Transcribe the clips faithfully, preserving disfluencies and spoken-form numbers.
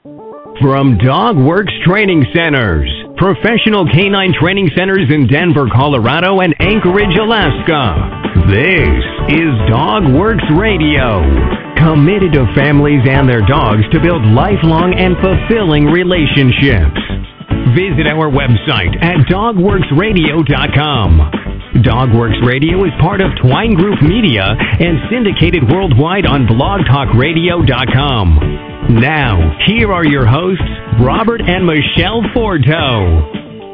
From DogWorks Training Centers, professional canine training centers in Denver, Colorado, and Anchorage, Alaska. This is DogWorks Radio, committed to families and their dogs to build lifelong and fulfilling relationships. Visit our website at dog works radio dot com. DogWorks Radio is part of Twine Group Media and syndicated worldwide on blog talk radio dot com. Now, here are your hosts, Robert and Michelle Forto.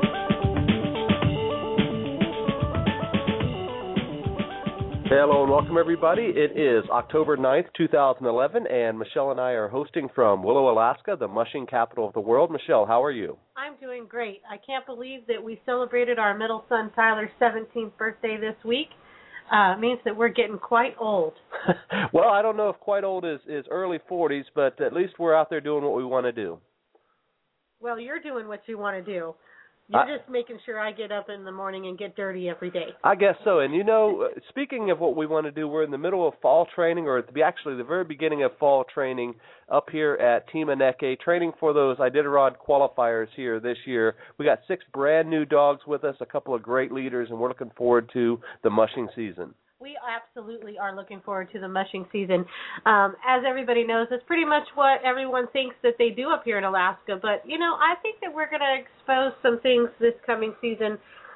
Hello and welcome, everybody. It is October ninth, two thousand eleven, and Michelle and I are hosting from Willow, Alaska, the mushing capital of the world. Michelle, how are you? I'm doing great. I can't believe that we celebrated our middle son Tyler's seventeenth birthday this week. Uh, it means that we're getting quite old. Well, I don't know if quite old is, is early forties, but at least we're out there doing what we want to do. Well, you're doing what you want to do. You're I, just making sure I get up in the morning and get dirty every day. I guess so. And, you know, speaking of what we want to do, we're in the middle of fall training, or at the, actually the very beginning of fall training up here at Team Aneke, training for those Iditarod qualifiers here this year. We got six brand new dogs with us, a couple of great leaders, and we're looking forward to the mushing season. We absolutely are looking forward to the mushing season. Um, as everybody knows, it's pretty much what everyone thinks that they do up here in Alaska. But, you know, I think that we're going to expose some things this coming season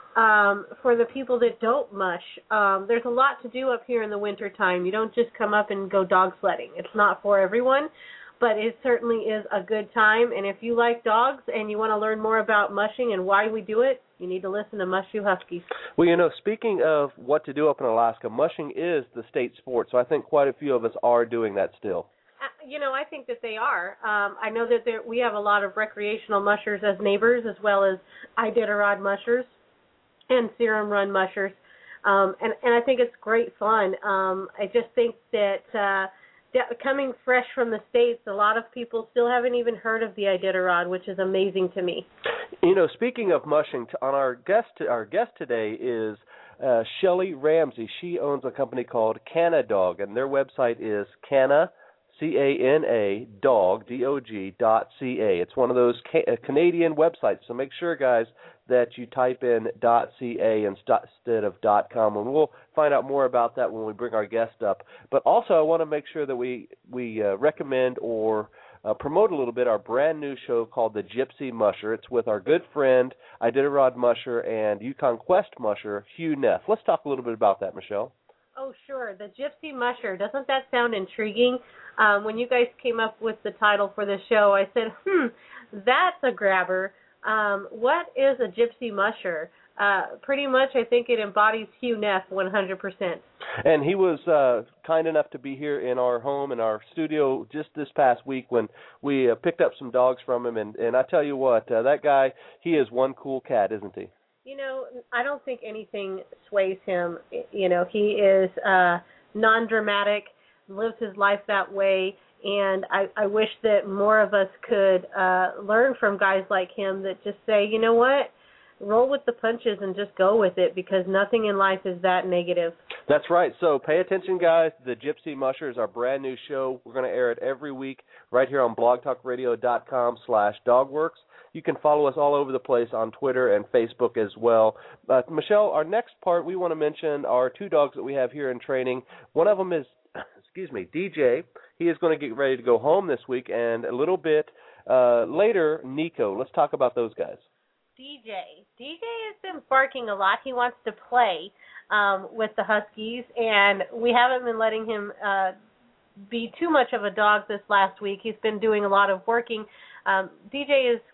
um, for the people that don't mush. Um, there's a lot to do up here in the wintertime. You don't just come up and go dog sledding. It's not for everyone, but it certainly is a good time. And if you like dogs and you want to learn more about mushing and why we do it, you need to listen to Mush You Huskies. Well, you know, speaking of what to do up in Alaska, mushing is the state sport, so I think quite a few of us are doing that still. Uh, you know, I think that they are. Um, I know that there, we have a lot of recreational mushers as neighbors, as well as Iditarod mushers and Serum Run mushers, um, and, and I think it's great fun. Um, I just think that uh, coming fresh from the States, a lot of people still haven't even heard of the Iditarod, which is amazing to me. You know, speaking of mushing, on our guest, our guest today is uh, Shelly Ramsey. She owns a company called Canna Dog, and their website is Canna, C A N A, dog, D O G, dot C A. It's one of those ca- Canadian websites, so make sure, guys, that you type in .ca instead of .com, and we'll find out more about that when we bring our guest up. But also, I want to make sure that we, we uh, recommend or Uh, promote a little bit our brand new show called The Gypsy Musher. It's with our good friend, Iditarod musher and Yukon Quest musher, Hugh Neff. Let's talk a little bit about that, Michelle. Oh, sure. The Gypsy Musher. Doesn't that sound intriguing? Um, when you guys came up with the title for the show, I said, hmm, that's a grabber. Um, what is a Gypsy Musher? Uh, pretty much, I think it embodies Hugh Neff one hundred percent. And he was uh, kind enough to be here in our home, in our studio, just this past week when we uh, picked up some dogs from him. And, and I tell you what, uh, that guy, he is one cool cat, isn't he? You know, I don't think anything sways him. You know, he is uh, non-dramatic, lives his life that way. And I, I wish that more of us could uh, learn from guys like him that just say, you know what? Roll with the punches and just go with it, because nothing in life is that negative. That's right. So pay attention, guys. The Gypsy Musher is our brand new show. We're going to air it every week right here on blog talk radio dot com slash dogworks. You can follow us all over the place on Twitter and Facebook as well. Uh, Michelle, our next part, we want to mention our two dogs that we have here in training. One of them is, excuse me, D J. He is going to get ready to go home this week, and a little bit uh, later, Nico. Let's talk about those guys. D J. D J has been barking a lot. He wants to play um, with the Huskies, and we haven't been letting him uh, be too much of a dog this last week. He's been doing a lot of working. Um, D J is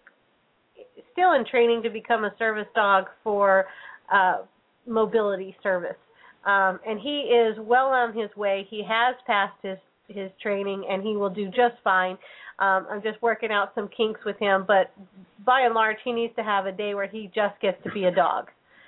still in training to become a service dog for uh, mobility service, um, and he is well on his way. He has passed his, his training, and he will do just fine. Um, I'm just working out some kinks with him, but by and large, he needs to have a day where he just gets to be a dog.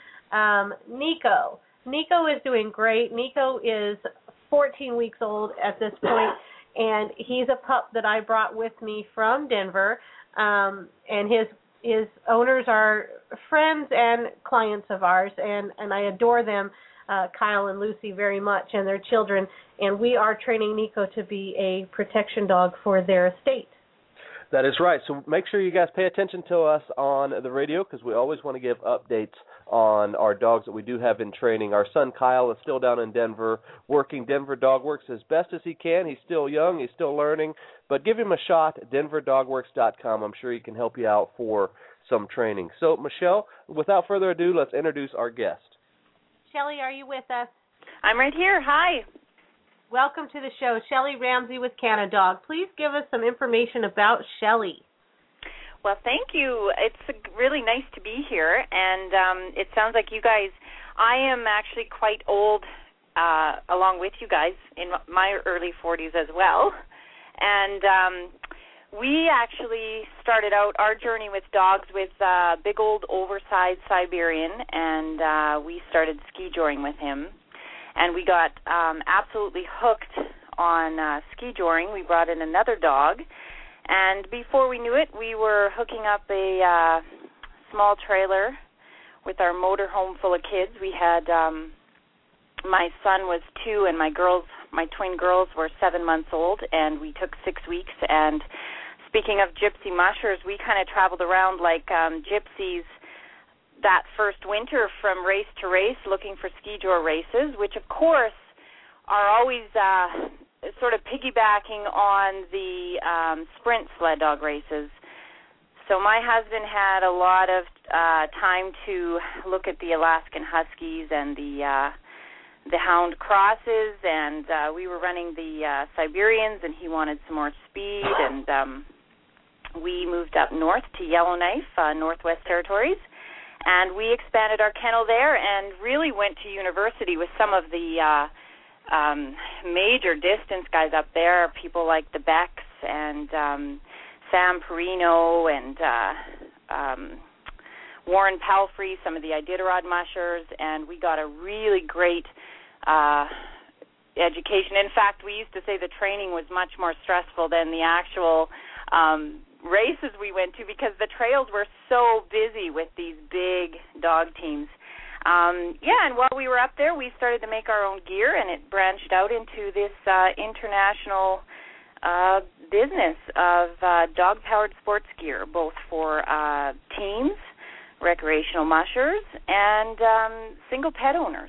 Um, Nico. Nico is doing great. Nico is fourteen weeks old at this point, and he's a pup that I brought with me from Denver, um, and his his owners are friends and clients of ours, and, and I adore them, uh, Kyle and Lucy, very much, and their children, and we are training Nico to be a protection dog for their estate. That is right. So make sure you guys pay attention to us on the radio because we always want to give updates on our dogs that we do have in training. Our son Kyle is still down in Denver working Denver Dog Works as best as he can. He's still young. He's still learning. But give him a shot at denver dog works dot com. I'm sure he can help you out for some training. So, Michelle, without further ado, let's introduce our guest. Shelly, are you with us? I'm right here. Hi. Welcome to the show, Shelly Ramsey with CanaDog. Please give us some information about Shelly. Well, thank you. It's really nice to be here, and um, it sounds like you guys, I am actually quite old uh, along with you guys in my early forties as well, and um, we actually started out our journey with dogs with a big old oversized Siberian, and uh, we started ski joring with him. And we got um, absolutely hooked on uh, ski joring. We brought in another dog, and before we knew it, we were hooking up a uh, small trailer with our motorhome full of kids. We had um, my son was two, and my girls, my twin girls, were seven months old, and we took six weeks. And speaking of gypsy mushers, we kind of traveled around like um, gypsies that first winter from race to race looking for ski jor races, which of course are always uh, sort of piggybacking on the um, sprint sled dog races. So my husband had a lot of uh, time to look at the Alaskan Huskies and the uh, the Hound Crosses, and uh, we were running the uh, Siberians, and he wanted some more speed, and um, we moved up north to Yellowknife, uh, Northwest Territories. And we expanded our kennel there and really went to university with some of the uh, um, major distance guys up there, people like the Becks and um, Sam Perino and uh, um, Warren Palfrey, some of the Iditarod mushers, and we got a really great uh, education. In fact, we used to say the training was much more stressful than the actual um races we went to because the trails were so busy with these big dog teams. Um, yeah, and while we were up there, we started to make our own gear, and it branched out into this uh, international uh, business of uh, dog-powered sports gear, both for uh, teams, recreational mushers, and um, single pet owners.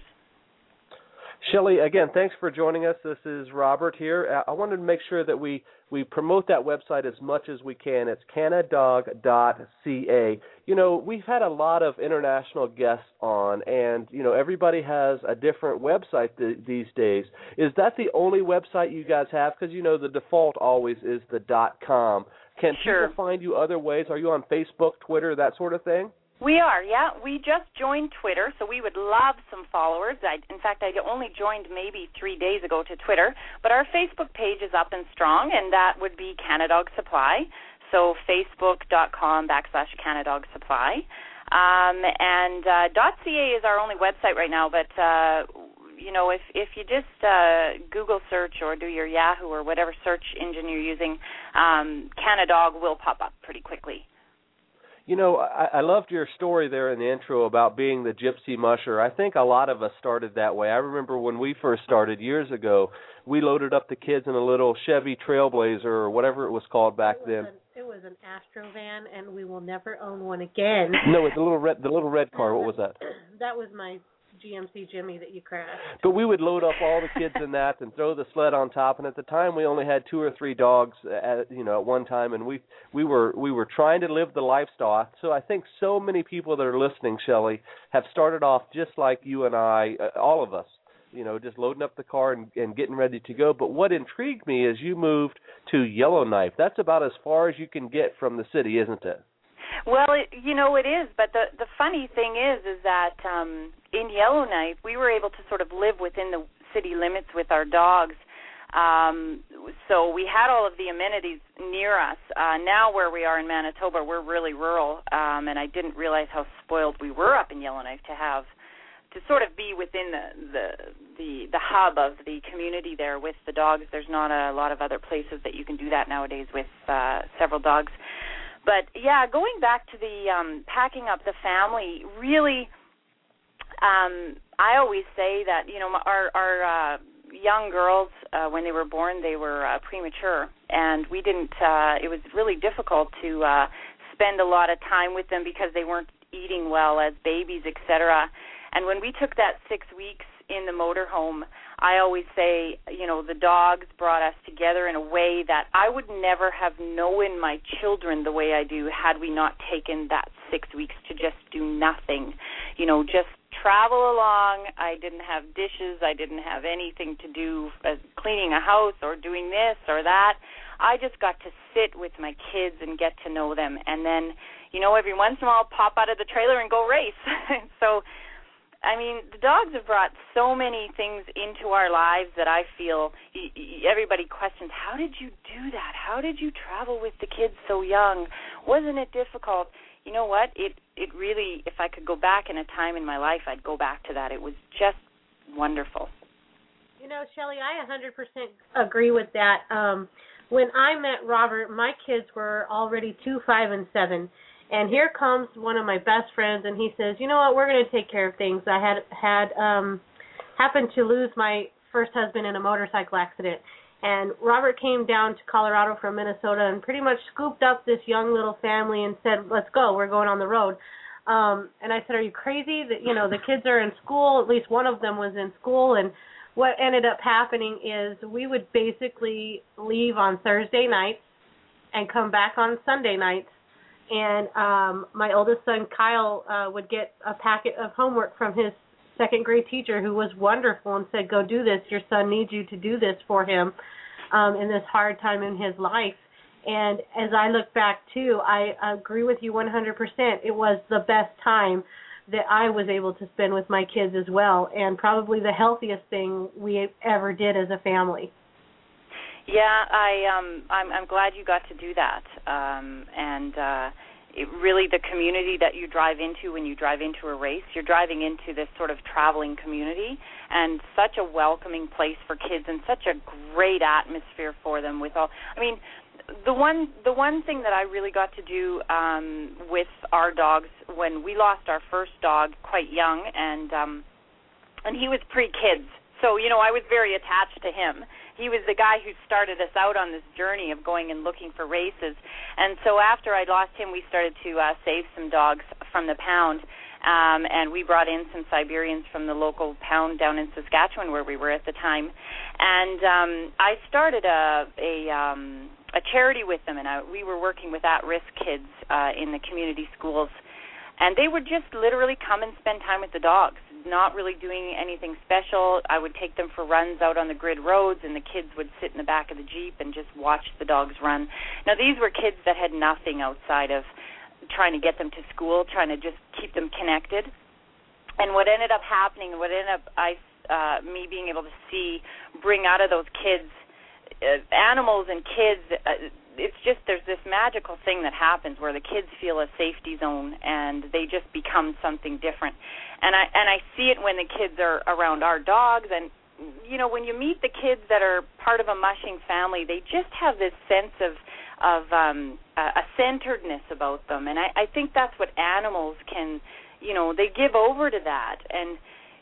Shelly, again, thanks for joining us. This is Robert here. I wanted to make sure that we, we promote that website as much as we can. It's canadog dot c a. You know, we've had a lot of international guests on, and, you know, everybody has a different website th- these days. Is that the only website you guys have? Because, you know, the default always is the .com. Can Sure. people find you other ways? Are you on Facebook, Twitter, that sort of thing? We are, yeah. We just joined Twitter, so we would love some followers. I, in fact, I only joined maybe three days ago to Twitter, but our Facebook page is up and strong, and that would be CanaDog Supply, so facebook.com backslash CanaDog Supply. Um, and uh, .ca is our only website right now, but, uh, you know, if, if you just uh, Google search or do your Yahoo or whatever search engine you're using, um, CanaDog will pop up pretty quickly. You know, I, I loved your story there in the intro about being the gypsy musher. I think a lot of us started that way. I remember when we first started years ago, we loaded up the kids in a little Chevy Trailblazer or whatever it was called back it then. An, it was an Astro van, and we will never own one again. No, it's the little red, the little red car. What was that? That was my G M C Jimmy that you crashed. But we would load up all the kids in that and throw the sled on top. And at the time, we only had two or three dogs at you know at one time, and we we were we were trying to live the lifestyle. So I think so many people that are listening, Shelly, have started off just like you and I, uh, all of us. You know, just loading up the car and, and getting ready to go. But what intrigued me is you moved to Yellowknife. That's about as far as you can get from the city, isn't it? Well, it, you know, it is, but the the funny thing is, is that um, in Yellowknife, we were able to sort of live within the city limits with our dogs. Um, so we had all of the amenities near us. Uh, now where we are in Manitoba, we're really rural, um, and I didn't realize how spoiled we were up in Yellowknife to have, to sort of be within the, the, the, the hub of the community there with the dogs. There's not a lot of other places that you can do that nowadays with uh, several dogs. But, yeah, going back to the um, packing up the family, really, um, I always say that, you know, our, our uh, young girls, uh, when they were born, they were uh, premature, and we didn't. Uh, it was really difficult to uh, spend a lot of time with them because they weren't eating well as babies, et cetera. And when we took that six weeks in the motorhome, I always say, you know, the dogs brought us together in a way that I would never have known my children the way I do had we not taken that six weeks to just do nothing. You know, just travel along. I didn't have dishes. I didn't have anything to do as cleaning a house or doing this or that. I just got to sit with my kids and get to know them. And then, you know, every once in a while pop out of the trailer and go race. So, I mean, the dogs have brought so many things into our lives that I feel everybody questions, how did you do that? How did you travel with the kids so young? Wasn't it difficult? You know what? It it really, if I could go back in a time in my life, I'd go back to that. It was just wonderful. You know, Shelley, I one hundred percent agree with that. Um, when I met Robert, my kids were already two, five, and seven. And here comes one of my best friends, and he says, you know what, we're going to take care of things. I had had um, happened to lose my first husband in a motorcycle accident. And Robert came down to Colorado from Minnesota and pretty much scooped up this young little family and said, let's go, we're going on the road. Um, and I said, are you crazy? That, you know, the kids are in school. At least one of them was in school. And what ended up happening is we would basically leave on Thursday nights and come back on Sunday nights. And um, my oldest son, Kyle, uh, would get a packet of homework from his second grade teacher, who was wonderful, and said, go do this. Your son needs you to do this for him um, in this hard time in his life. And as I look back, too, I agree with you one hundred percent. It was the best time that I was able to spend with my kids as well, and probably the healthiest thing we ever did as a family. Yeah, I um, I'm, I'm glad you got to do that, um, and uh, it really the community that you drive into when you drive into a race, you're driving into this sort of traveling community, and such a welcoming place for kids, and such a great atmosphere for them. With all, I mean, the one the one thing that I really got to do um, with our dogs when we lost our first dog quite young, and um, and he was pre-kids, so you know I was very attached to him. He was the guy who started us out on this journey of going and looking for races. And so after I lost him, we started to uh, save some dogs from the pound, um, and we brought in some Siberians from the local pound down in Saskatchewan where we were at the time. And um, I started a a, um, a charity with them, and I, we were working with at-risk kids uh, in the community schools. And they would just literally come and spend time with the dogs, not really doing anything special. I would take them for runs out on the grid roads, and the kids would sit in the back of the Jeep and just watch the dogs run. Now, these were kids that had nothing outside of trying to get them to school, trying to just keep them connected. And what ended up happening, what ended up I, uh, me being able to see bring out of those kids, uh, animals and kids, uh, it's just there's this magical thing that happens where the kids feel a safety zone and they just become something different. And I and I see it when the kids are around our dogs, and you know, when you meet the kids that are part of a mushing family, they just have this sense of of um, a centeredness about them, and I, I think that's what animals can, you know, they give over to that. And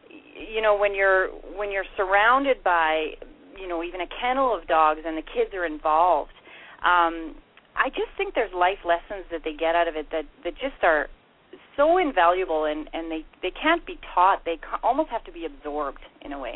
you know, when you're when you're surrounded by, you know, even a kennel of dogs and the kids are involved, Um, I just think there's life lessons that they get out of it that, that just are so invaluable, and, and they, they can't be taught. They ca- almost have to be absorbed in a way.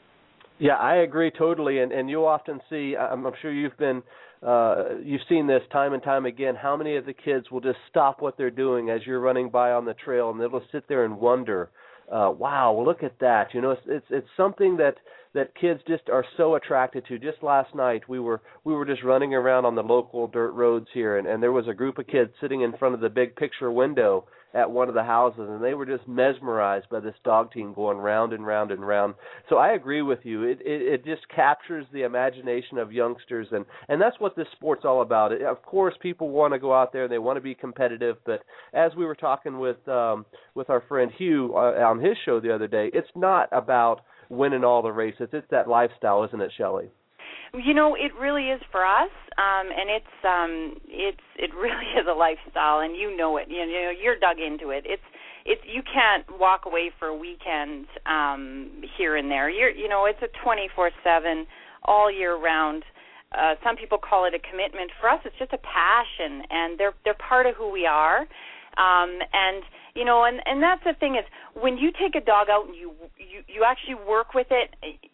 Yeah, I agree totally, and, and you'll often see, I'm, I'm sure you've been, uh, you've seen this time and time again, how many of the kids will just stop what they're doing as you're running by on the trail, and they'll sit there and wonder, uh, wow, look at that. You know, it's, it's, it's something that, that kids just are so attracted to. Just last night, we were we were just running around on the local dirt roads here, and, and there was a group of kids sitting in front of the big picture window at one of the houses, and they were just mesmerized by this dog team going round and round and round. So I agree with you. It it, it just captures the imagination of youngsters, and, and that's what this sport's all about. It, of course, people want to go out there and they want to be competitive, but as we were talking with um, with our friend Hugh uh, on his show the other day, it's not about winning all the races. It's that lifestyle, isn't it, Shelley? You know, it really is for us, um, and it's um, it's it really is a lifestyle, and you know it. You know, you're dug into it. It's it's you can't walk away for a weekend um, here and there. You're you know, it's a twenty-four seven, all year round. Uh, some people call it a commitment. For us, it's just a passion, and they're they're part of who we are. Um, and you know, and, and that's the thing is when you take a dog out and you you, you actually work with it.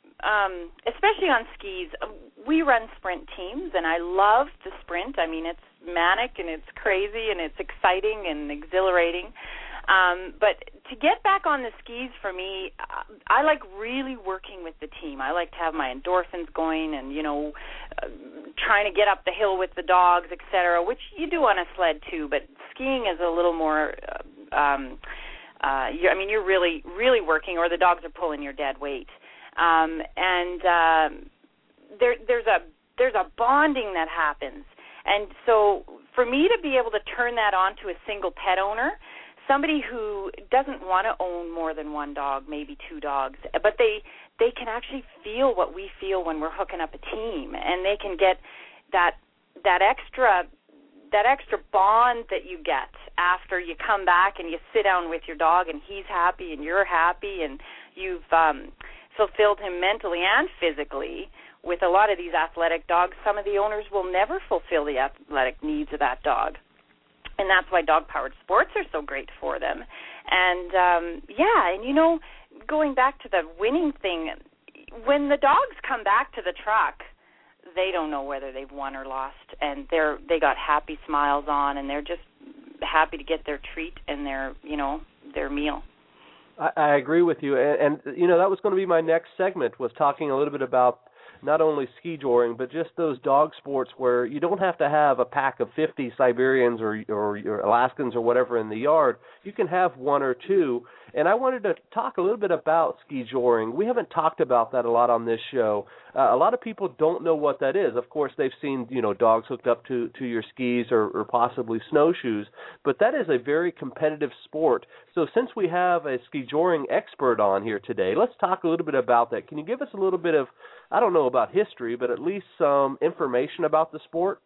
Um, especially on skis, we run sprint teams, and I love the sprint. I mean, it's manic, and it's crazy, and it's exciting and exhilarating. Um, but to get back on the skis, for me, I like really working with the team. I like to have my endorphins going and, you know, uh, trying to get up the hill with the dogs, et cetera, which you do on a sled too, but skiing is a little more, uh, um, uh, you're, I mean, you're really, really working, or the dogs are pulling your dead weight. Um, and um, there, there's a there's a bonding that happens. And so for me to be able to turn that on to a single pet owner, somebody who doesn't want to own more than one dog, maybe two dogs, but they they can actually feel what we feel when we're hooking up a team, and they can get that that extra that extra bond that you get after you come back and you sit down with your dog and he's happy and you're happy and you've um, fulfilled him mentally and physically. With a lot of these athletic dogs, some of the owners will never fulfill the athletic needs of that dog. And that's why dog-powered sports are so great for them. And, um, yeah, and, you know, going back to the winning thing, when the dogs come back to the truck, they don't know whether they've won or lost. And they're they got happy smiles on, and they're just happy to get their treat and their, you know, their meal. I, I agree with you. And, and, you know, that was going to be my next segment, was talking a little bit about not only ski joring, but just those dog sports where you don't have to have a pack of fifty Siberians or, or, or Alaskans or whatever in the yard. You can have one or two. And I wanted to talk a little bit about ski joring. We haven't talked about that a lot on this show. Uh, a lot of people don't know what that is. Of course, they've seen, you know, dogs hooked up to, to your skis or, or possibly snowshoes, but that is a very competitive sport. So since we have a ski joring expert on here today, let's talk a little bit about that. Can you give us a little bit of, I don't know about history, but at least some information about the sport?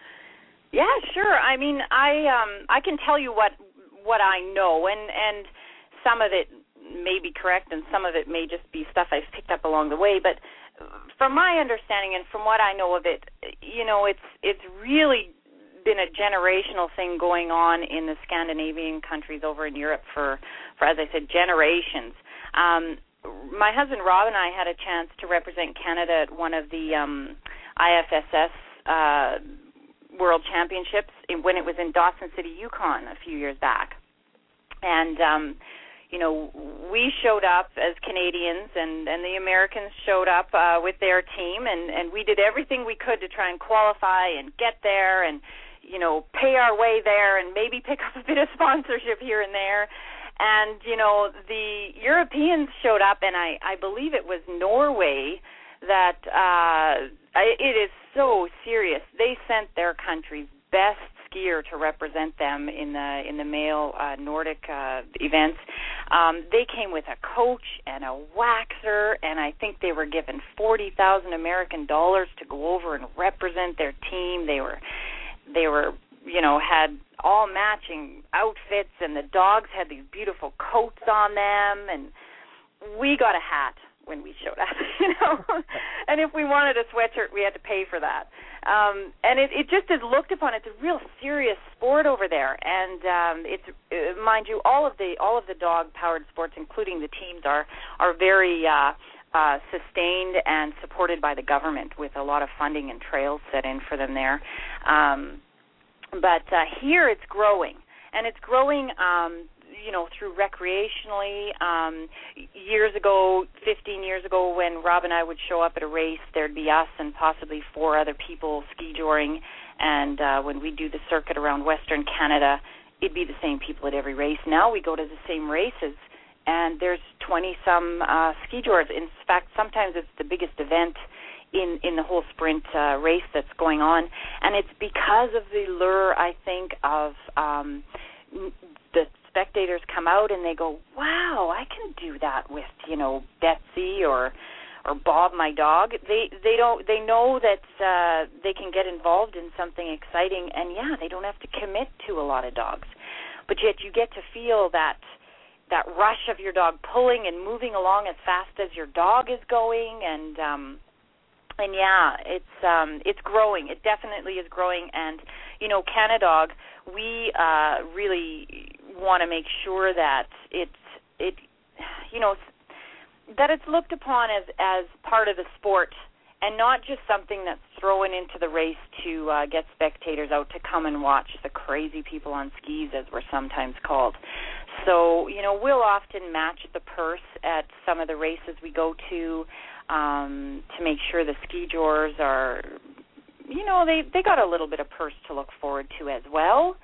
Yeah, sure. I mean, I um, I can tell you what what I know, and, and some of it may be correct, and some of it may just be stuff I've picked up along the way. But from my understanding and from what I know of it, you know, it's it's really been a generational thing going on in the Scandinavian countries over in Europe for, for as I said, generations. Um, my husband Rob and I had a chance to represent Canada at one of the um, I F S S uh, World Championships when it was in Dawson City, Yukon, a few years back. And, um, you know, we showed up as Canadians, and, and the Americans showed up uh, with their team, and, and we did everything we could to try and qualify and get there and, you know, pay our way there and maybe pick up a bit of sponsorship here and there. And, you know, the Europeans showed up, and I, I believe it was Norway that uh, it is so serious. They sent their country's best skier to represent them in the in the male uh, Nordic uh, events. Um, they came with a coach and a waxer, and I think they were given forty thousand American dollars to go over and represent their team. They were they were you know had all matching outfits, and the dogs had these beautiful coats on them, and we got a hat when we showed up, you know, and if we wanted a sweatshirt, we had to pay for that. Um, and it, it just is looked upon. It's a real serious sport over there, and um, it's uh, mind you, all of the all of the dog-powered sports, including the teams, are are very uh, uh, sustained and supported by the government with a lot of funding and trails set in for them there. Um, but uh, here, it's growing, and it's growing. Um, you know, through recreationally. Um, years ago, fifteen years ago, when Rob and I would show up at a race, there'd be us and possibly four other people ski joring, and uh, when we do the circuit around Western Canada, it'd be the same people at every race. Now we go to the same races, and there's twenty-some uh, ski joers. In fact, sometimes it's the biggest event in, in the whole sprint uh, race that's going on, and it's because of the lure, I think, of um, the spectators come out and they go, wow, I can do that with, you know, Betsy or or Bob my dog. They they don't they know that uh, they can get involved in something exciting, and yeah, they don't have to commit to a lot of dogs, but yet you get to feel that that rush of your dog pulling and moving along as fast as your dog is going, and um, and yeah, it's um, it's growing. It definitely is growing, and you know, CanaDog, we uh, really want to make sure that it's it you know that it's looked upon as as part of the sport, and not just something that's thrown into the race to uh, get spectators out to come and watch the crazy people on skis, as we're sometimes called. So, you know, we'll often match the purse at some of the races we go to um, to make sure the ski jors are, you know, they, they got a little bit of purse to look forward to as well.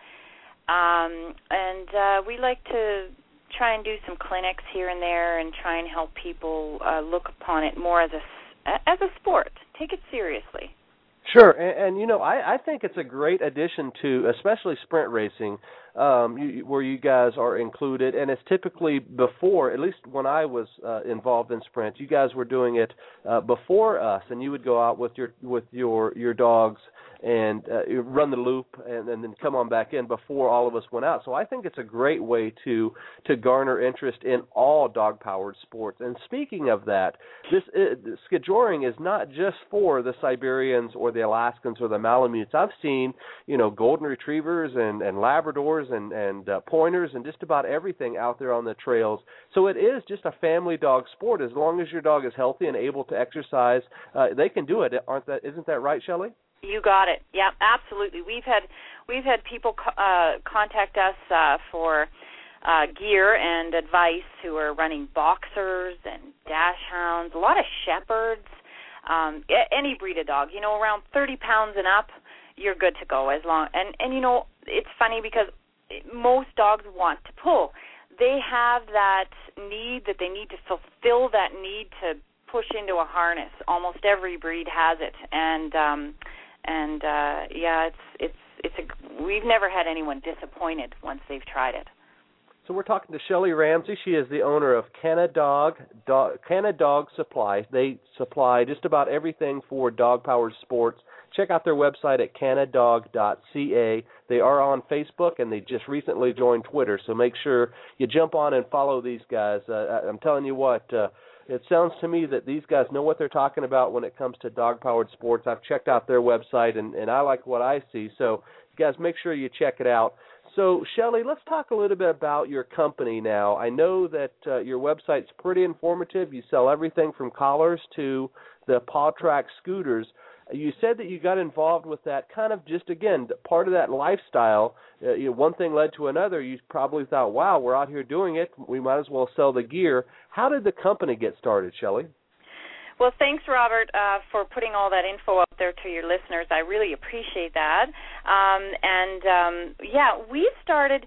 Um, and uh, we like to try and do some clinics here and there and try and help people uh, look upon it more as a, as a sport. Take it seriously. Sure, and, and you know, I, I think it's a great addition to, especially sprint racing, um, you, where you guys are included, and it's typically before, at least when I was uh, involved in sprint, you guys were doing it uh, before us, and you would go out with your with your your dogs and uh, run the loop, and, and then come on back in before all of us went out. So I think it's a great way to to garner interest in all dog-powered sports. And speaking of that, this uh, skijoring is not just for the Siberians or the Alaskans or the Malamutes. I've seen, you know, golden retrievers and, and Labradors and, and uh, pointers and just about everything out there on the trails. So it is just a family dog sport. As long as your dog is healthy and able to exercise, uh, they can do it. Aren't that? Isn't that right, Shelley? You got it. Yeah, absolutely. We've had we've had people uh, contact us uh, for uh, gear and advice who are running boxers and dash hounds, a lot of shepherds, um, any breed of dog. You know, around thirty pounds and up, you're good to go. As long and and you know, it's funny because most dogs want to pull. They have that need that they need to fulfill that need to push into a harness. Almost every breed has it, and um, and uh, yeah, it's it's it's a. We've never had anyone disappointed once they've tried it. So we're talking to Shelley Ramsey. She is the owner of CanaDog, Dog, CanaDog Supply. They supply just about everything for dog-powered sports. Check out their website at canadog dot c a. They are on Facebook, and they just recently joined Twitter, so make sure you jump on and follow these guys. Uh, I'm telling you what, uh, it sounds to me that these guys know what they're talking about when it comes to dog-powered sports. I've checked out their website, and, and I like what I see, so you guys make sure you check it out. So, Shelley, let's talk a little bit about your company now. I know that uh, your website's pretty informative. You sell everything from collars to the PawTrack scooters. You said that you got involved with that kind of just, again, part of that lifestyle. Uh, you know, one thing led to another. You probably thought, wow, we're out here doing it. We might as well sell the gear. How did the company get started, Shelley? Well, thanks, Robert, uh, for putting all that info out there to your listeners. I really appreciate that. Um, and, um, yeah, we started,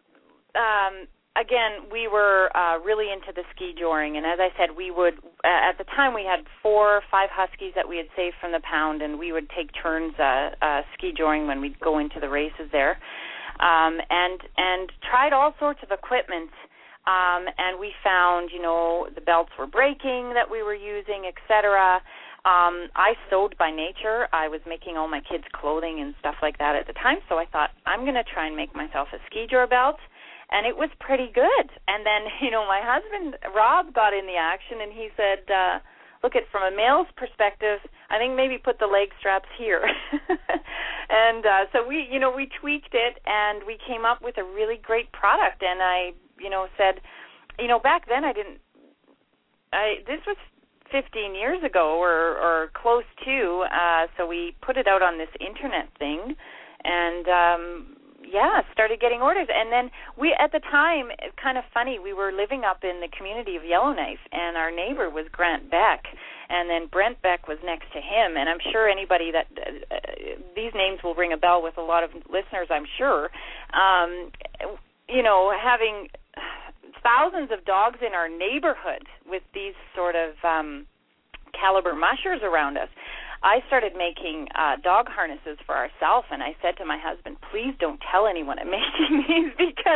um, again, we were uh, really into the ski joring. And as I said, we would, uh, at the time, we had four or five huskies that we had saved from the pound, and we would take turns uh, uh, ski joring when we'd go into the races there. Um, and, and tried all sorts of equipment. Um, and we found, you know, the belts were breaking that we were using, et cetera. Um, I sewed by nature. I was making all my kids' clothing and stuff like that at the time, so I thought, I'm going to try and make myself a ski jor belt, and it was pretty good. And then, you know, my husband, Rob, got in the action, and he said, uh, look, at from a male's perspective, I think maybe put the leg straps here. And uh, so we, you know, we tweaked it, and we came up with a really great product, and I you know, said, you know, back then I didn't, I, this was fifteen years ago or, or close to, uh, so we put it out on this internet thing, and, um, yeah, started getting orders. And then we, at the time, kind of funny, we were living up in the community of Yellowknife, and our neighbor was Grant Beck, and then Brent Beck was next to him, and I'm sure anybody that, uh, these names will ring a bell with a lot of listeners, I'm sure, um, you know, having thousands of dogs in our neighborhood with these sort of um, caliber mushers around us, I started making uh, dog harnesses for ourselves, and I said to my husband, please don't tell anyone I'm making these, because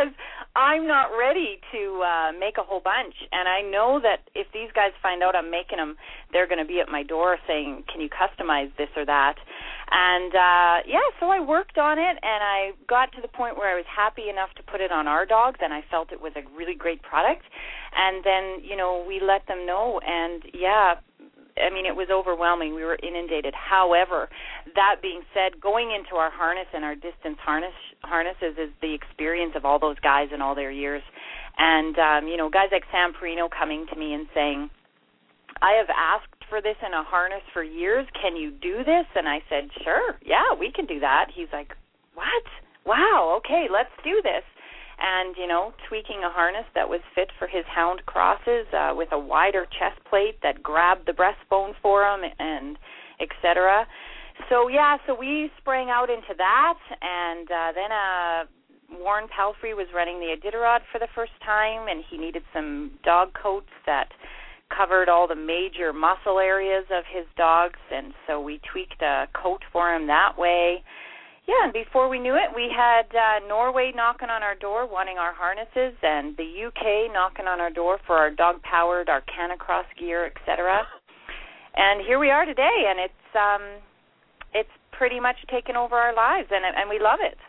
I'm not ready to uh, make a whole bunch. And I know that if these guys find out I'm making them, they're going to be at my door saying, can you customize this or that? And, uh, yeah, so I worked on it, and I got to the point where I was happy enough to put it on our dogs, and I felt it was a really great product. And then, you know, we let them know, and, yeah, I mean, it was overwhelming. We were inundated. However, that being said, going into our harness and our distance harness harnesses is the experience of all those guys in all their years. And, um, you know, guys like Sam Perino coming to me and saying, I have asked for this in a harness for years. Can you do this? And I said, sure, yeah, we can do that. He's like, what? Wow, okay, let's do this. And, you know, tweaking a harness that was fit for his hound crosses uh, with a wider chest plate that grabbed the breastbone for him, and et cetera. So, yeah, so we sprang out into that, and uh, then uh, Warren Palfrey was running the Iditarod for the first time, and he needed some dog coats that covered all the major muscle areas of his dogs, and so we tweaked a coat for him that way. Yeah, and before we knew it, we had uh, Norway knocking on our door wanting our harnesses, and the U K knocking on our door for our dog-powered, our Canicross gear, et cetera. And here we are today, and it's um, it's pretty much taken over our lives, and and we love it.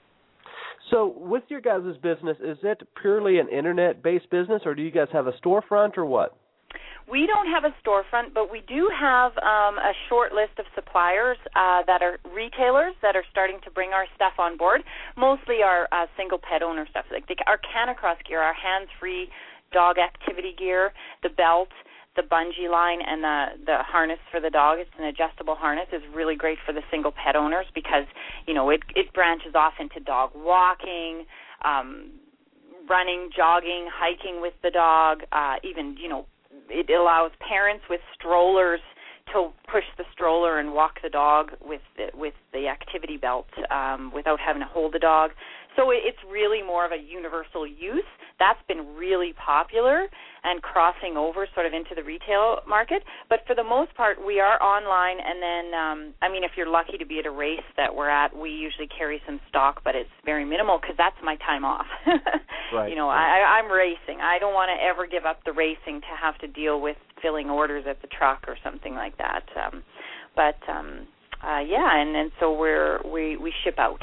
So with your guys' business, is it purely an Internet-based business, or do you guys have a storefront, or what? We don't have a storefront, but we do have um, a short list of suppliers uh, that are retailers that are starting to bring our stuff on board, mostly our uh, single pet owner stuff, like the, our Canicross gear, our hands-free dog activity gear, the belt, the bungee line, and the, the harness for the dog. It's an adjustable harness. Is really great for the single pet owners because, you know, it, it branches off into dog walking, um, running, jogging, hiking with the dog, uh, even, you know, it allows parents with strollers to push the stroller and walk the dog with the, with the activity belt um, without having to hold the dog. So it's really more of a universal use. That's been really popular and crossing over sort of into the retail market. But for the most part, we are online. And then, um, I mean, if you're lucky to be at a race that we're at, we usually carry some stock, but it's very minimal because that's my time off. Right. You know, I, I'm racing. I don't want to ever give up the racing to have to deal with filling orders at the truck or something like that. Um, but, um, uh, yeah, and, and so we're, we, we ship out.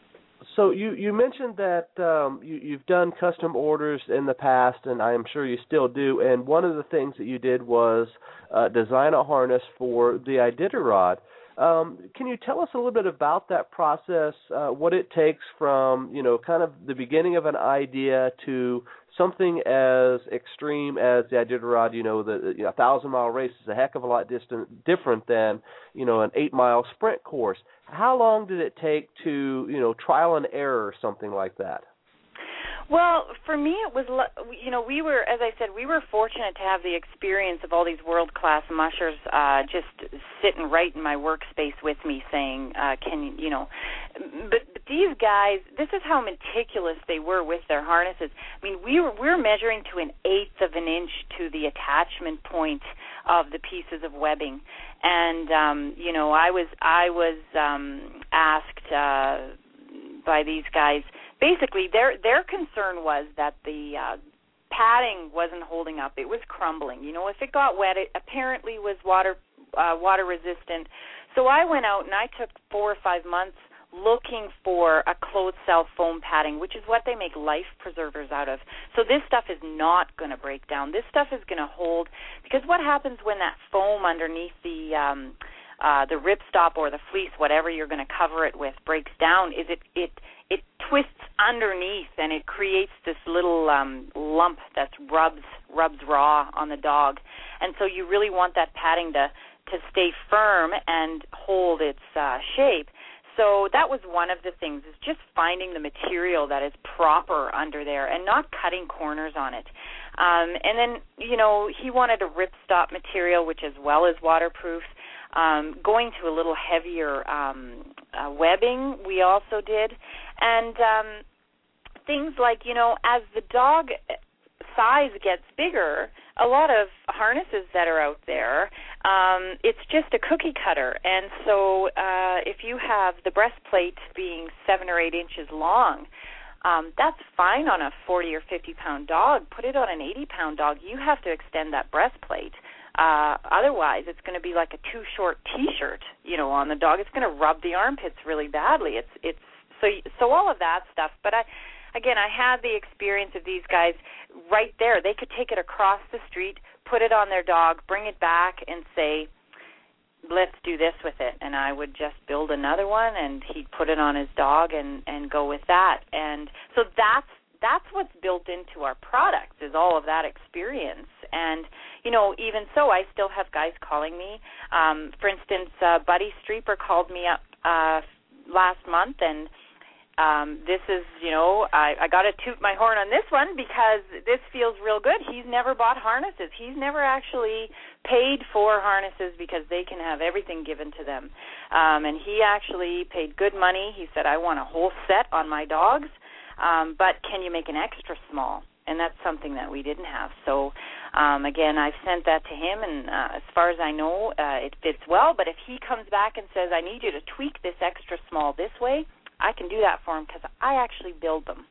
So you, you mentioned that um, you, you've done custom orders in the past, and I am sure you still do. And one of the things that you did was uh, design a harness for the Iditarod. Um, can you tell us a little bit about that process, uh, what it takes from, you know, kind of the beginning of an idea to something as extreme as the Iditarod? You know, the you know, thousand-mile race is a heck of a lot distant, different than, you know, an eight-mile sprint course. How long did it take to, you know, trial and error or something like that? Well, for me, it was, you know, we were, as I said, we were fortunate to have the experience of all these world-class mushers uh, just sitting right in my workspace with me saying, uh, can you, you know, but, but these guys, this is how meticulous they were with their harnesses. I mean, we were, we were measuring to an eighth of an inch to the attachment point of the pieces of webbing. And, um, you know, I was, I was um, asked uh, by these guys, basically, their their concern was that the uh, padding wasn't holding up; it was crumbling. You know, if it got wet, it apparently was water uh, water resistant. So I went out and I took four or five months looking for a closed cell foam padding, which is what they make life preservers out of. So this stuff is not going to break down. This stuff is going to hold, because what happens when that foam underneath the um, uh, the ripstop or the fleece, whatever you're going to cover it with, breaks down, is it it it twists underneath and it creates this little um, lump that rubs rubs raw on the dog. And so you really want that padding to, to stay firm and hold its uh, shape. So that was one of the things, is just finding the material that is proper under there and not cutting corners on it. Um, and then, you know, he wanted a ripstop material, which as well as waterproof. Um, going to a little heavier um, uh, webbing, we also did. And um, things like, you know, as the dog size gets bigger, a lot of harnesses that are out there, um, it's just a cookie cutter. And so uh, if you have the breastplate being seven or eight inches long, Um, that's fine on a forty or fifty pound dog. Put it on an eighty pound dog. You have to extend that breastplate. Uh, otherwise, it's going to be like a too short T-shirt, you know, on the dog. It's going to rub the armpits really badly. It's it's so so all of that stuff. But I, again, I had the experience of these guys right there. They could take it across the street, put it on their dog, bring it back, and say, let's do this with it. And I would just build another one, and he'd put it on his dog and, and go with that. And so that's that's what's built into our products, is all of that experience. And, you know, even so, I still have guys calling me. Um, for instance, uh, Buddy Streeper called me up uh, last month, and um, this is, you know, I, I got to toot my horn on this one because this feels real good. He's never bought harnesses. He's never actually paid for harnesses because they can have everything given to them. Um, and he actually paid good money. He said, I want a whole set on my dogs, um, but can you make an extra small? And that's something that we didn't have. So, um, again, I've sent that to him, and uh, as far as I know, uh, it fits well. But if he comes back and says, I need you to tweak this extra small this way, I can do that for him because I actually build them.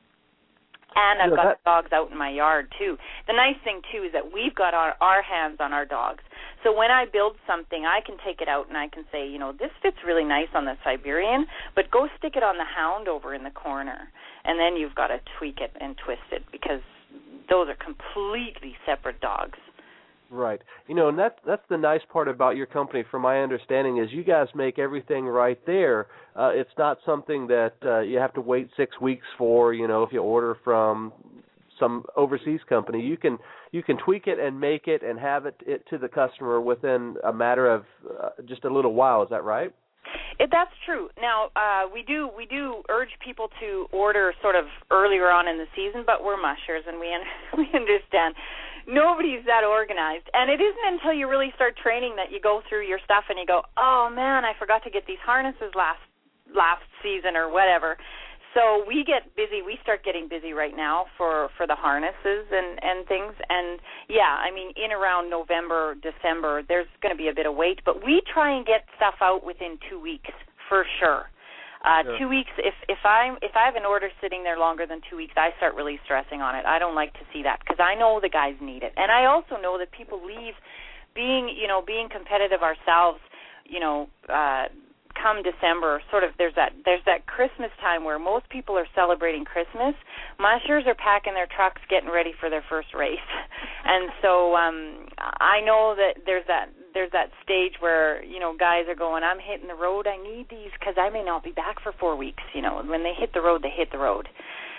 And I've got dogs out in my yard, too. The nice thing, too, is that we've got our, our hands on our dogs. So when I build something, I can take it out and I can say, you know, this fits really nice on the Siberian, but go stick it on the hound over in the corner. And then you've got to tweak it and twist it because those are completely separate dogs. Right. You know, and that's that's the nice part about your company, from my understanding, is you guys make everything right there. Uh, it's not something that uh, you have to wait six weeks for. You know, if you order from some overseas company, you can you can tweak it and make it and have it, it to the customer within a matter of uh, just a little while. Is that right? It, that's true. Now, uh, we do we do urge people to order sort of earlier on in the season, but we're mushers, and we un- we understand nobody's that organized. And it isn't until you really start training that you go through your stuff and you go, oh, man, I forgot to get these harnesses last last season or whatever. So we get busy. We start getting busy right now for, for the harnesses and, and things. And, yeah, I mean, in around November, December, there's going to be a bit of wait. But we try and get stuff out within two weeks for sure. Uh, sure. Two weeks, if, if, I'm, if I have an order sitting there longer than two weeks, I start really stressing on it. I don't like to see that because I know the guys need it. And I also know that people leave being, you know, being competitive ourselves, you know, uh, come December, sort of there's that there's that Christmas time where most people are celebrating Christmas. Mushers are packing their trucks, getting ready for their first race, and so um, I know that there's that there's that stage where, you know, guys are going, I'm hitting the road. I need these because I may not be back for four weeks. You know, when they hit the road, they hit the road.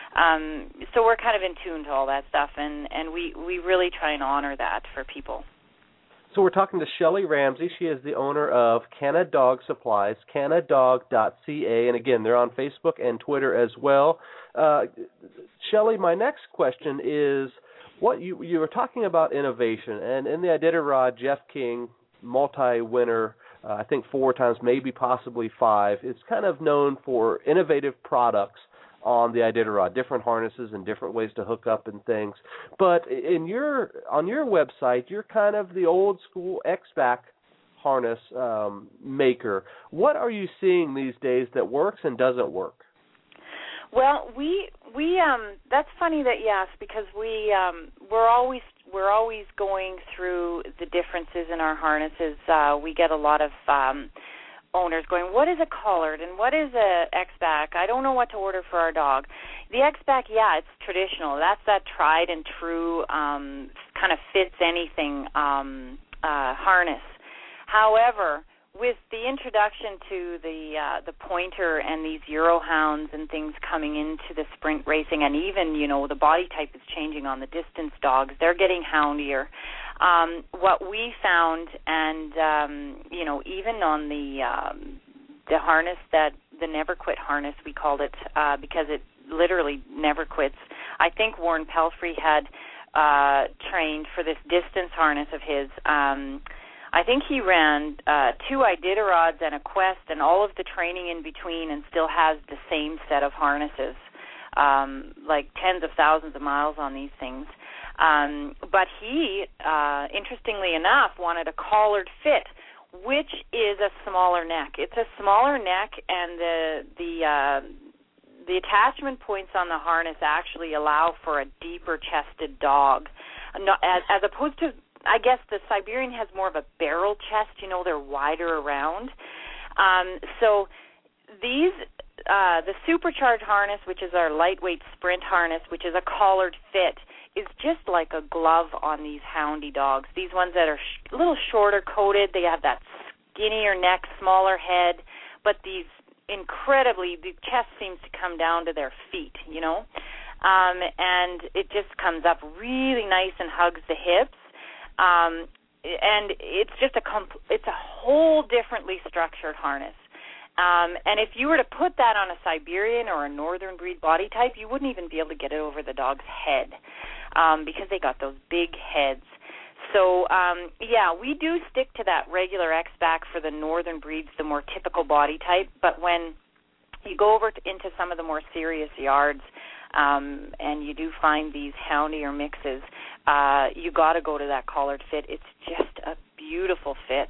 Um, so we're kind of in tune to all that stuff, and and we we really try and honor that for people. So we're talking to Shelly Ramsey. She is the owner of Canna Dog Supplies, canna dog dot c a, and again, they're on Facebook and Twitter as well. Uh, Shelly, my next question is, what you you were talking about innovation, and in the Iditarod, Jeff King, multi-winner, uh, I think four times, maybe possibly five, is kind of known for innovative products on the Iditarod, different harnesses and different ways to hook up and things. But in your on your website, you're kind of the old school X-Back harness um, maker. What are you seeing these days that works and doesn't work? Well, we we um that's funny that you asked, because we um we're always we're always going through the differences in our harnesses. Uh, we get a lot of um owners going, what is a collared and what is a X-Back? I don't know what to order for our dog. The X-Back, yeah, it's traditional. That's that tried and true, um, kind of fits anything um, uh, harness. However, with the introduction to the uh, the pointer and these Eurohounds and things coming into the sprint racing, and even, you know, the body type is changing on the distance dogs, they're getting houndier. Um, what we found, and um, you know, even on the um, the harness that the Never Quit harness, we called it uh, because it literally never quits. I think Warren Pelfrey had uh, trained for this distance harness of his. Um, I think he ran uh, two Iditarods and a Quest and all of the training in between, and still has the same set of harnesses, um, like tens of thousands of miles on these things. Um, but he, uh, interestingly enough, wanted a collared fit, which is a smaller neck. It's a smaller neck, and the the uh, the attachment points on the harness actually allow for a deeper-chested dog, not, as, as opposed to, I guess the Siberian has more of a barrel chest. You know, they're wider around. Um, so these, uh, the Supercharge harness, which is our lightweight sprint harness, which is a collared fit, is just like a glove on these houndy dogs. These ones that are sh- a little shorter coated, they have that skinnier neck, smaller head, but these incredibly, the chest seems to come down to their feet, you know, um, and it just comes up really nice and hugs the hips, um, and it's just a comp- it's a whole differently structured harness. Um, and if you were to put that on a Siberian or a northern breed body type, you wouldn't even be able to get it over the dog's head um, because they got those big heads. So, um, yeah, we do stick to that regular X-back for the northern breeds, the more typical body type. But when you go over to, into some of the more serious yards um, and you do find these houndy or mixes, uh, you got to go to that collared fit. It's just a beautiful fit.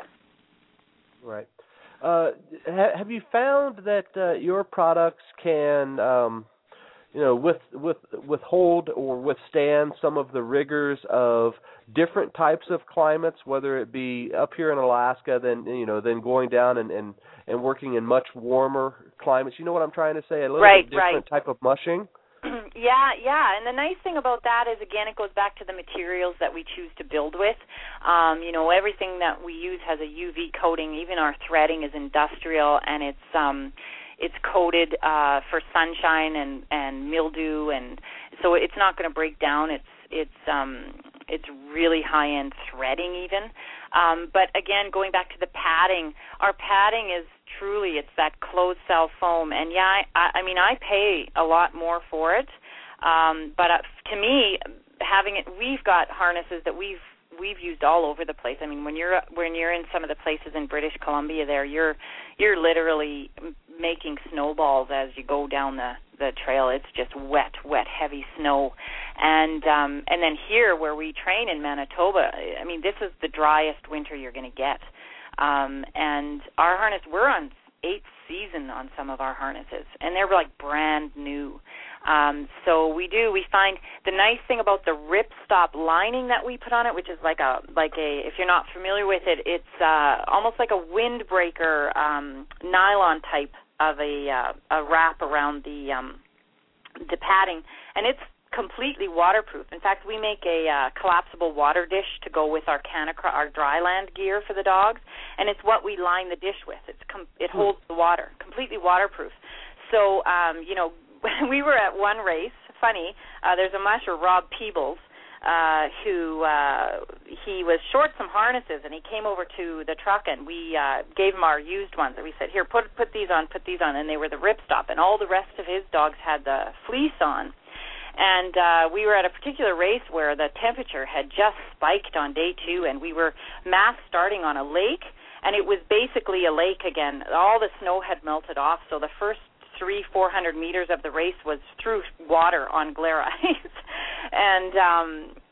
Right. Uh, ha- have you found that uh, your products can, um, you know, with with withhold or withstand some of the rigors of different types of climates, whether it be up here in Alaska, then you know, then going down and, and, and working in much warmer climates? You know what I'm trying to say? A little right, bit different right. type of mushing. Yeah, yeah, and the nice thing about that is, again, it goes back to the materials that we choose to build with. Um, you know, everything that we use has a U V coating. Even our threading is industrial, and it's um, it's coated uh, for sunshine and, and mildew, and so it's not going to break down. It's it's um, it's really high-end threading even. Um, but again, going back to the padding, our padding is truly, it's that closed cell foam. And yeah, I, I mean, I pay a lot more for it. Um, but uh, to me, having it, we've got harnesses that we've we've used all over the place. I mean, when you're when you're in some of the places in British Columbia, there you're you're literally making snowballs as you go down the, the trail. It's just wet, wet, heavy snow. And um, and then here where we train in Manitoba, I mean, this is the driest winter you're going to get. Um, and our harness, we're on eighth season on some of our harnesses, and they're like brand new. Um, so we do, we find the nice thing about the ripstop lining that we put on it, which is like a, like a, if you're not familiar with it, it's uh, almost like a windbreaker um, nylon type of a, uh, a wrap around the um, the padding, and it's completely waterproof. In fact, we make a uh, collapsible water dish to go with our Canicross, our dryland gear for the dogs, and it's what we line the dish with. It's com- it holds the water, completely waterproof. So, um, you know, we were at one race. Funny, uh, there's a musher, Rob Peebles, uh, who uh, he was short some harnesses, and he came over to the truck, and we uh, gave him our used ones. And we said, "Here, put put these on, put these on," and they were the ripstop, and all the rest of his dogs had the fleece on. And uh, we were at a particular race where the temperature had just spiked on day two, and we were mass starting on a lake, and it was basically a lake again. All the snow had melted off, so the first three, four hundred meters of the race was through water on glare ice, and um,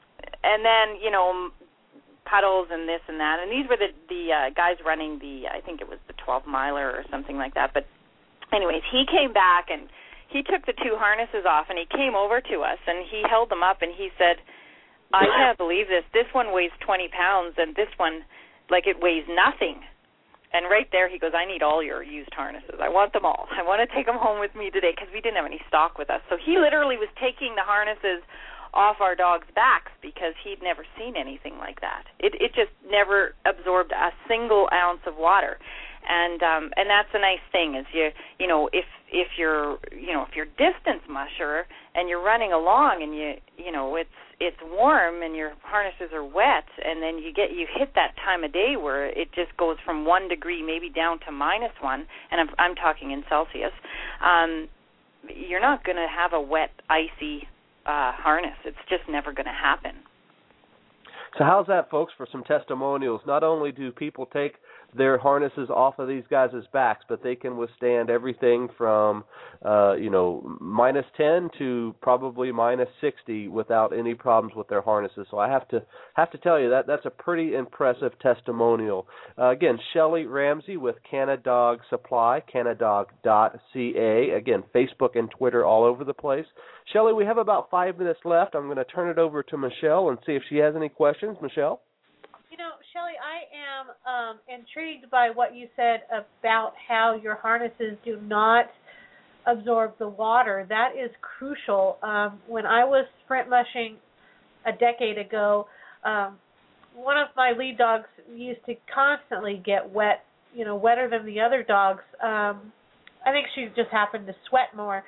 and then you know puddles and this and that. And these were the the uh, guys running the, I think it was the twelve miler or something like that. But anyways, he came back and he took the two harnesses off, and he came over to us, and he held them up, and he said, "I can't believe this. This one weighs twenty pounds, and this one, like, it weighs nothing." And right there, he goes, "I need all your used harnesses. I want them all. I want to take them home with me today," because we didn't have any stock with us. So he literally was taking the harnesses off our dogs' backs because he'd never seen anything like that. It it just never absorbed a single ounce of water. And um, and that's a nice thing is you you know if if you're you know if you're distance musher and you're running along and you you know it's it's warm and your harnesses are wet, and then you get you hit that time of day where it just goes from one degree maybe down to minus one, and I'm I'm talking in Celsius. Um, you're not going to have a wet, icy uh, harness. It's just never going to happen. So how's that, folks, for some testimonials? Not only do people take their harnesses off of these guys' backs, but they can withstand everything from, uh, you know, minus ten to probably minus sixty without any problems with their harnesses. So I have to have to tell you that that's a pretty impressive testimonial. Uh, again, Shelly Ramsey with Canadog Supply, canadog dot c a. Again, Facebook and Twitter all over the place. Shelly, we have about five minutes left. I'm going to turn it over to Michelle and see if she has any questions. Michelle? You know, Shelly, I am um, intrigued by what you said about how your harnesses do not absorb the water. That is crucial. Um, when I was sprint mushing a decade ago, um, one of my lead dogs used to constantly get wet, you know, wetter than the other dogs. Um, I think she just happened to sweat more.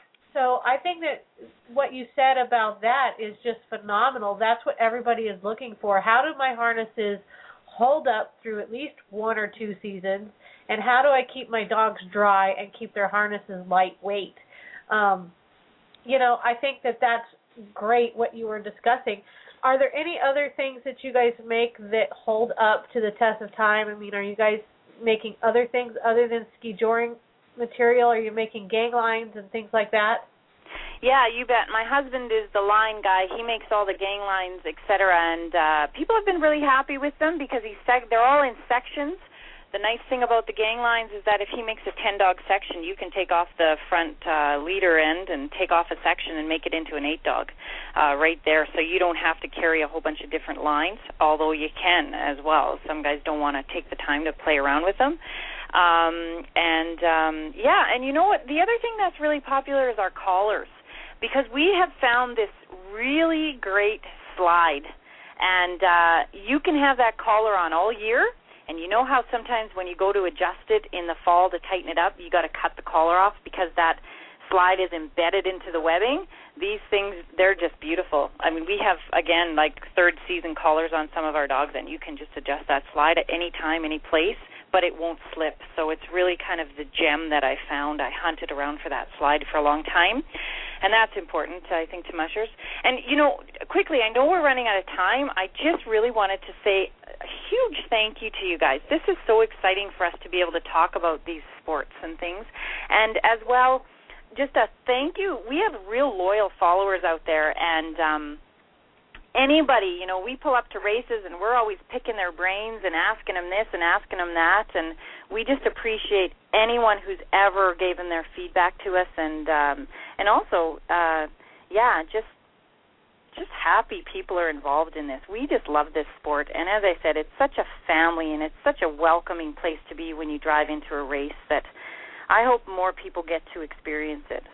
So I think that what you said about that is just phenomenal. That's what everybody is looking for. How do my harnesses hold up through at least one or two seasons, and how do I keep my dogs dry and keep their harnesses lightweight? Um, you know, I think that that's great what you were discussing. Are there any other things that you guys make that hold up to the test of time? I mean, are you guys making other things other than ski joring material? Are you making gang lines and things like that? Yeah, you bet. My husband is the line guy. He makes all the gang lines, et cetera, and uh, people have been really happy with them because he's sec- they're all in sections. The nice thing about the gang lines is that if he makes a ten-dog section, you can take off the front uh, leader end and take off a section and make it into an eight-dog uh, right there, so you don't have to carry a whole bunch of different lines, although you can as well. Some guys don't want to take the time to play around with them. Um, and, um, yeah, and you know what? The other thing that's really popular is our collars, because we have found this really great slide, and uh, you can have that collar on all year. And you know how sometimes when you go to adjust it in the fall to tighten it up, you got to cut the collar off because that slide is embedded into the webbing? These things, they're just beautiful. I mean, we have, again, like third season collars on some of our dogs, and you can just adjust that slide at any time, any place, but it won't slip. So it's really kind of the gem that I found. I hunted around for that slide for a long time, and that's important, I think, to mushers. And, you know, quickly, I know we're running out of time. I just really wanted to say a huge thank you to you guys. This is so exciting for us to be able to talk about these sports and things. And as well, just a thank you. We have real loyal followers out there, and um, anybody, you know, we pull up to races and we're always picking their brains and asking them this and asking them that, and we just appreciate anyone who's ever given their feedback to us, and um, and also, uh, yeah, just just happy people are involved in this. We just love this sport, and as I said, it's such a family and it's such a welcoming place to be when you drive into a race that I hope more people get to experience it.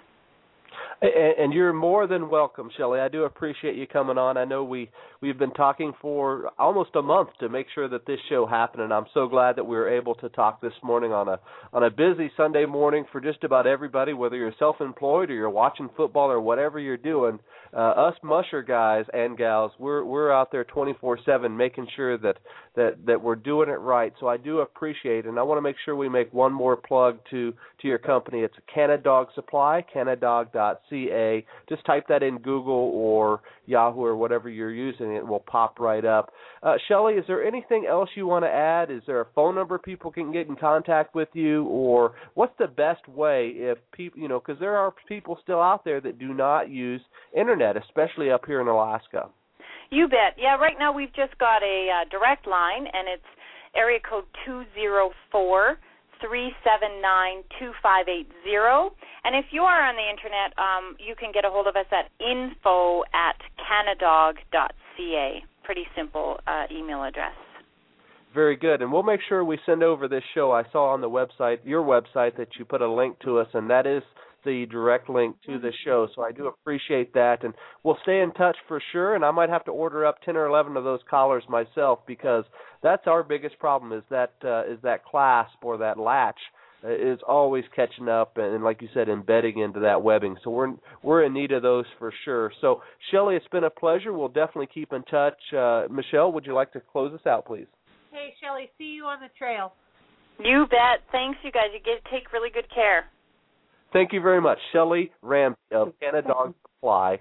And you're more than welcome, Shelly. I do appreciate you coming on. I know we, we've been talking for almost a month to make sure that this show happened, and I'm so glad that we were able to talk this morning on a on a busy Sunday morning for just about everybody, whether you're self-employed or you're watching football or whatever you're doing. Uh, us musher guys and gals, we're we're out there twenty-four seven making sure that, that, that we're doing it right. So I do appreciate it, and I want to make sure we make one more plug to, to your company. It's Canadog Supply, canadog dot c a. Just type that in Google or Yahoo or whatever you're using. It will pop right up. Uh, Shelly, is there anything else you want to add? Is there a phone number people can get in contact with you, or what's the best way if people, you know, because there are people still out there that do not use internet, especially up here in Alaska. You bet. Yeah, right now we've just got a uh, direct line, and it's area code two zero four, three seven nine, two five eight zero. And if you are on the internet, um, you can get a hold of us at info at canadog dot c a. Pretty simple uh, email address. Very good. And we'll make sure we send over this show. I saw on the website, your website, that you put a link to us, and that is the direct link to the show. So I do appreciate that. And we'll stay in touch for sure. And I might have to order up ten or eleven of those collars myself, because that's our biggest problem is that uh, is that clasp or that latch is always catching up and, and, like you said, embedding into that webbing. So we're we're in need of those for sure. So, Shelly, it's been a pleasure. We'll definitely keep in touch. Uh, Michelle, would you like to close us out, please? Hey, Shelly, see you on the trail. You bet. Thanks, you guys. You get take really good care. Thank you very much. Shelly Ramsey of Canadog Supply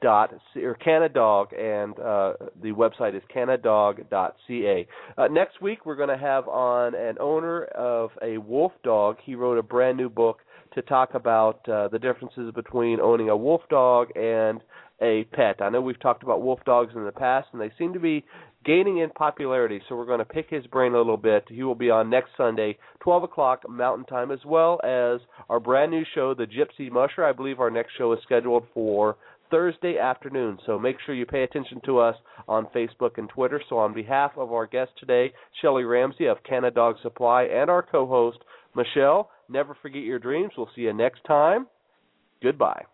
dot or Canadog, and uh, the website is canadog dot c a. Uh, next week we're going to have on an owner of a wolf dog. He wrote a brand new book to talk about uh, the differences between owning a wolf dog and a pet. I know we've talked about wolf dogs in the past, and they seem to be gaining in popularity, so we're going to pick his brain a little bit. He will be on next Sunday, twelve o'clock Mountain Time, as well as our brand new show, The Gypsy Musher. I believe our next show is scheduled for Thursday afternoon, so make sure you pay attention to us on Facebook and Twitter. So on behalf of our guest today, Shelly Ramsey of Canadog Supply, and our co-host, Michelle, never forget your dreams. We'll see you next time. Goodbye.